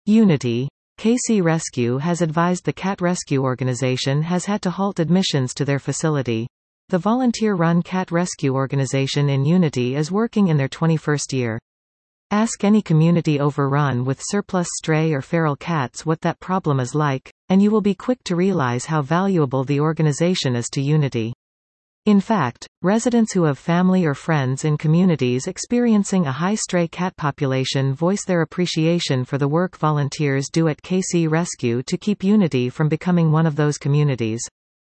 Unity. KC Rescue has advised the cat rescue organization has had to halt admissions to their facility. The volunteer-run cat rescue organization in Unity is working in their 21st year. Ask any community overrun with surplus stray or feral cats what that problem is like, and you will be quick to realize how valuable the organization is to Unity. In fact, residents who have family or friends in communities experiencing a high stray cat population voice their appreciation for the work volunteers do at KC Rescue to keep Unity from becoming one of those communities.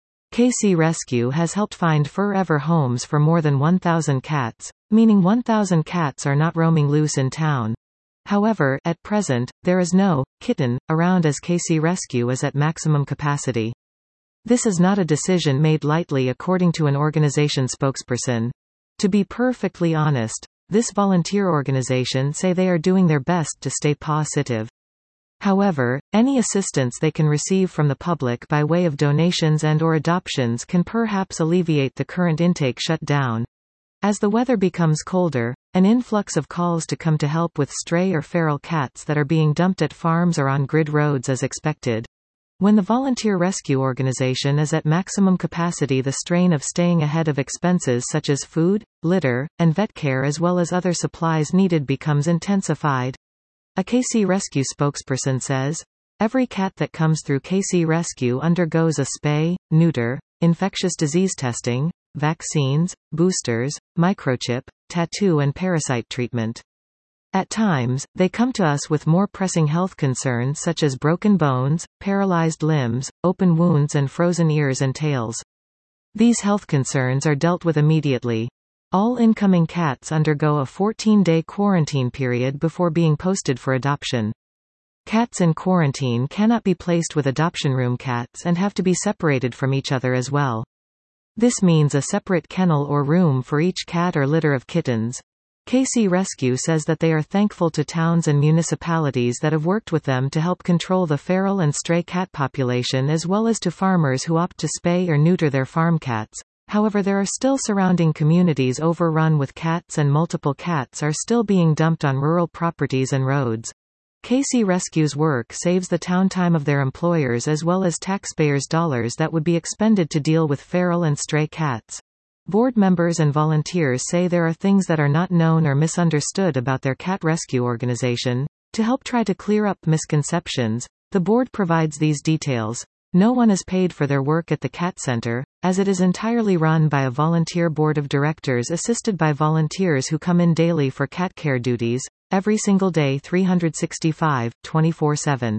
KC Rescue has helped find forever homes for more than 1,000 cats, meaning 1,000 cats are not roaming loose in town. However, at present, there is no kitten around as KC Rescue is at maximum capacity. This is not a decision made lightly, according to an organization spokesperson. To be perfectly honest, this volunteer organization say they are doing their best to stay positive. However, any assistance they can receive from the public by way of donations and/or adoptions can perhaps alleviate the current intake shutdown. As the weather becomes colder, an influx of calls to come to help with stray or feral cats that are being dumped at farms or on grid roads is expected. When the volunteer rescue organization is at maximum capacity, the strain of staying ahead of expenses such as food, litter, and vet care as well as other supplies needed becomes intensified. A KC Rescue spokesperson says, "Every cat that comes through KC Rescue undergoes a spay, neuter, infectious disease testing, vaccines, boosters, microchip, tattoo and parasite treatment. At times, they come to us with more pressing health concerns such as broken bones, paralyzed limbs, open wounds and frozen ears and tails. These health concerns are dealt with immediately. All incoming cats undergo a 14-day quarantine period before being posted for adoption. Cats in quarantine cannot be placed with adoption room cats and have to be separated from each other as well. This means a separate kennel or room for each cat or litter of kittens." KC Rescue says that they are thankful to towns and municipalities that have worked with them to help control the feral and stray cat population as well as to farmers who opt to spay or neuter their farm cats. However, there are still surrounding communities overrun with cats and multiple cats are still being dumped on rural properties and roads. KC Rescue's work saves the town time of their employers as well as taxpayers' dollars that would be expended to deal with feral and stray cats. Board members and volunteers say there are things that are not known or misunderstood about their cat rescue organization. To help try to clear up misconceptions, the board provides these details. No one is paid for their work at the Cat Center, as it is entirely run by a volunteer board of directors assisted by volunteers who come in daily for cat care duties, every single day 365, 24/7.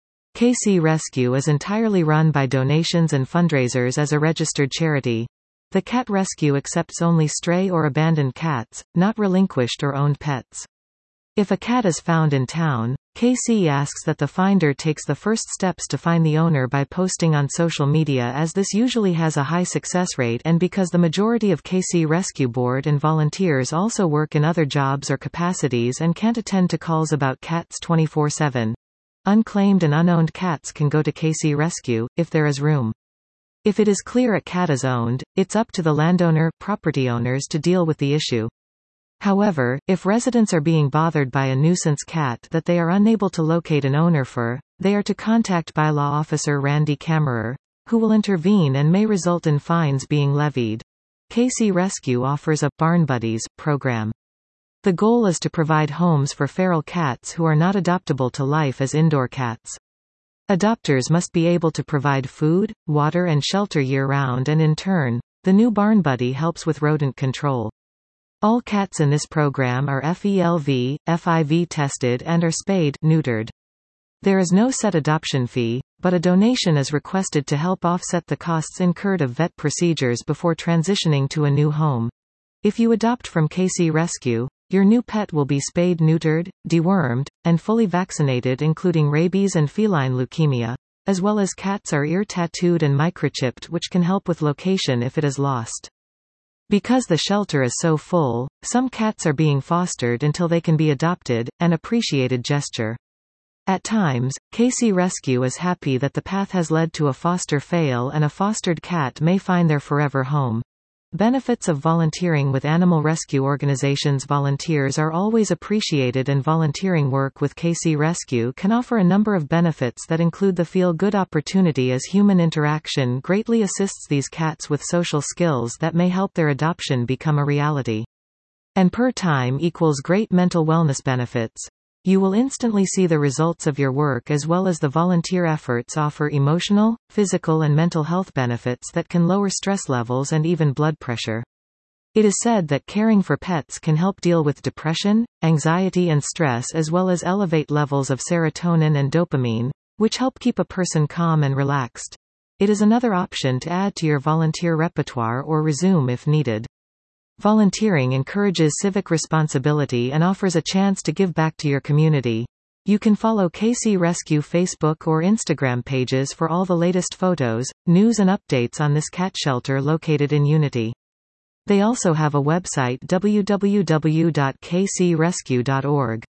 KC Rescue is entirely run by donations and fundraisers as a registered charity. The Cat Rescue accepts only stray or abandoned cats, not relinquished or owned pets. If a cat is found in town, KC asks that the finder takes the first steps to find the owner by posting on social media, as this usually has a high success rate and because the majority of KC Rescue Board and volunteers also work in other jobs or capacities and can't attend to calls about cats 24/7. Unclaimed and unowned cats can go to KC Rescue, if there is room. If it is clear a cat is owned, it's up to the landowner, property owners to deal with the issue. However, if residents are being bothered by a nuisance cat that they are unable to locate an owner for, they are to contact bylaw officer Randy Kammerer, who will intervene and may result in fines being levied. KC Rescue offers a Barn Buddies program. The goal is to provide homes for feral cats who are not adoptable to life as indoor cats. Adopters must be able to provide food, water and shelter year-round, and in turn, the new Barn Buddy helps with rodent control. All cats in this program are FELV, FIV tested and are spayed, neutered. There is no set adoption fee, but a donation is requested to help offset the costs incurred of vet procedures before transitioning to a new home. If you adopt from KC Rescue, your new pet will be spayed, neutered, dewormed, and fully vaccinated including rabies and feline leukemia, as well as cats are ear tattooed and microchipped, which can help with location if it is lost. Because the shelter is so full, some cats are being fostered until they can be adopted, an appreciated gesture. At times, KC Rescue is happy that the path has led to a foster fail and a fostered cat may find their forever home. Benefits of volunteering with animal rescue organizations. Volunteers are always appreciated, and volunteering work with KC Rescue can offer a number of benefits that include the feel-good opportunity, as human interaction greatly assists these cats with social skills that may help their adoption become a reality. And per time equals great mental wellness benefits. You will instantly see the results of your work, as well as the volunteer efforts offer emotional, physical and mental health benefits that can lower stress levels and even blood pressure. It is said that caring for pets can help deal with depression, anxiety and stress, as well as elevate levels of serotonin and dopamine, which help keep a person calm and relaxed. It is another option to add to your volunteer repertoire or resume if needed. Volunteering encourages civic responsibility and offers a chance to give back to your community. You can follow KC Rescue Facebook or Instagram pages for all the latest photos, news and updates on this cat shelter located in Unity. They also have a website, www.kcrescue.org.